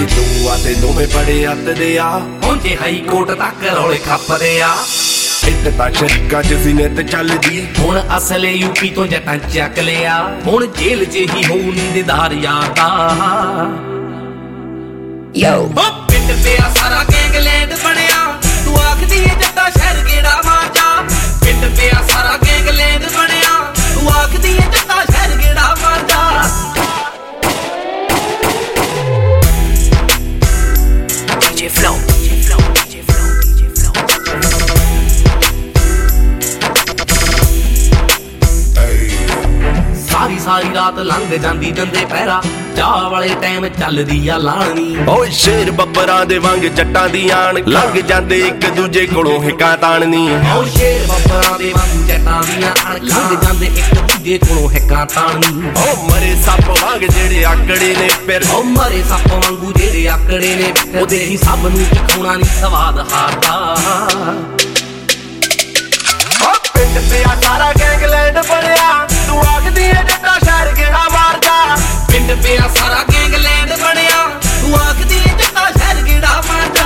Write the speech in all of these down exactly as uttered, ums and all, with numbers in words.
ਮੇਰੀ ਤੂੰ ਆ ਤੇ ਦੋਵੇਂ ਬੜੇ ਅੱਤਦੇ ਆ ਪਹੁੰਚੇ ਹਾਈ ਕੋਰਟ ਤੱਕ ਰੌਲੇ ਖੱਪਦੇ ਆ ਇੱਟ ਤਾਂ ਸ਼ਰਕਾਂ ਚ ਸੀ ਨਿੱਤ ਚੱਲਦੀ ਹੁਣ ਅਸਲੇ ਯੂਪੀ ਤੋਂ ਜੱਟਾਂ ਚੱਕ ਲਿਆ ਹੁਣ ਜੇਲ੍ਹ 'ਚ ਹੀ ਹੋਊ ਨੀਂਦਦਾਰ ਯਾਦਾ Yo ਪਿੰਡ ਪਿਆ ਸਾਰਾ ਗੈਂਗਲੈਂਡ ਬਣਿਆ ਤੂੰ ਆਖਦੀ ਏ ਜੱਟਾ ਸ਼ਹਿਰ ਗੇੜਾ ਮਾਰ ਜਾ ਪਿੰਡ ਪਿਆ ਸਾਰਾ ਗੈਂਗਲੈਂਡ ਬਣਿਆ ਤੂੰ ਆਖਦੀ ਏ ਜੱਟਾ ਸ਼ਹਿਰ ਗੇੜਾ ਮਾਰ ਜਾ D J Flow D J Flow D J Flow D J Flow ਸਾਰੀ ਸਾਰੀ ਰਾਤ ਲੰਘ ਜਾਂਦੀ ਜੰਦੇ ਪਹਿਰਾ ਚਾਹ ਵਾਲੇ ਟਾਈਮ ਚੱਲਦੀ ਆ ਲਾਣੀ ਓਏ ਸ਼ੇਰ ਬੱਬਰਾਂ ਦੇ ਵਾਂਗ ਜੱਟਾਂ ਦੀ ਆਣ ਲੰਘ ਜਾਂਦੇ ਇੱਕ ਦੂਜੇ ਕੋਲੋਂ ਹਿੱਕਾਂ ਤਾਣਨੀ ਓ ਸ਼ੇਰ ਬੱਬਰਾਂ ਦੇ ਵਾਂਗ ਜੱਟਾਂ ਦੀਆਂ ਆਣ ਲੰਘ ਜਾਂਦੇ ਇੱਕ ਦੂਜੇ ਕੋਲੋਂ ਹਿੱਕਾਂ ਤਾਣਨੀ ਓ ਮਰੇ ਸੱਪ ਵਾਂਗ ਜਿਹੜੇ ਆਕੜੇ ਨੇ ਫਿਰ ਓ ਮਰੇ ਸੱਪ ਵਾਂਗੂ ਜਿਹੜੇ ਆਕੜੇ ਨੇ ਉਹਦੇ ਹੀ ਸਭ ਨੂੰ ਚਖਾਉਣਾ ਨਹੀਂ ਸਵਾਦ ਹਾਰਦਾ ਓ ਪਿੰਡ ਪਿਆ ਸਾਰਾ ਗੈਂਗਲੈਂਡ ਬਣਿਆ ਤੂੰ ਆਖਦੀ ਏ ਜੱਟਾ ਸ਼ਹਿਰ ਗੇੜਾ ਮਾਰ ਜਾ ਪਿੰਡ ਪਿਆ ਸਾਰਾ ਗੈਂਗਲੈਂਡ ਬਣਿਆ ਤੂੰ ਆਖਦੀ ਏ ਜੱਟਾ ਸ਼ਹਿਰ ਗੇੜਾ ਮਾਰ ਜਾ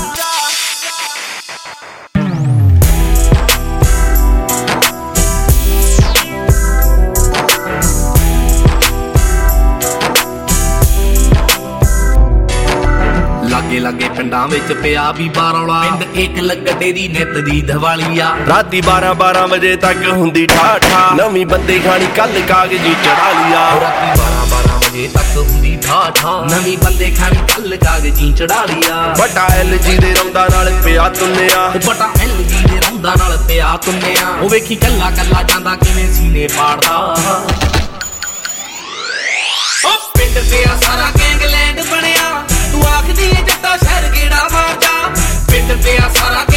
ਲਾਗੇ ਲਾਗੇ ਪਿੰਡਾਂ ਵਿੱਚ ਪਿਆ ਵੀ ਬਾਰੌਲਾ ਪਿੰਡ ਇੱਕ ਲੱਗਦੇ ਦੀ ਨਿੱਤ ਦੀ ਦੀਵਾਲੀ ਆ ਰਾਤੀ ਬਾਰਾਂ ਬਾਰਾਂ ਵਜੇ ਤੱਕ ਹੁੰਦੀ ਠਾਠਾ ਨਵੀਂ ਬੰਦੇ ਖਾਣੀ ਕੱਲ ਕਾਗਜ਼ੀ ਚੜਾ ਲਿਆ ਰਾਤੀ ਬਾਰਾਂ ਬਾਰਾਂ ਵਜੇ ਤੱਕ ਹੁੰਦੀ ਠਾਠਾ ਨਵੀਂ ਬੰਦੇ ਖਾਣੀ ਕੱਲ ਕਾਗਜ਼ੀ ਚੜਾ ਲਿਆ ਵੱਡਾ ਐਲ ਜੀ ਦੇ ਰੌਂਦਾ ਨਾਲ ਪਿਆ ਤੁੰਨਿਆ ਬਟਾ ਐਲ ਜੀ ਦੇ ਰੌਂਦਾ ਨਾਲ ਪਿਆ ਤੁੰਨਿਆ ਉਹ ਵੇਖੀ ਕੱਲਾ ਕੱਲਾ ਜਾਂਦਾ ਕਿਵੇਂ ਸੀਨੇ ਪਾੜਦਾ ਓ ਪਿੰਡ ਪਿਆ ਸਾਰਾ ਗੈਂਗਲੈਂਡ ਬਣਿਆ ਤੂੰ ਆਖਦੀ ਏ ਜੱਟਾ ਸ਼ਹਿਰ ਗੇੜਾ ਮਾਰ ਜਾ ਪਿੰਡ ਪਿਆ ਸਾਰਾ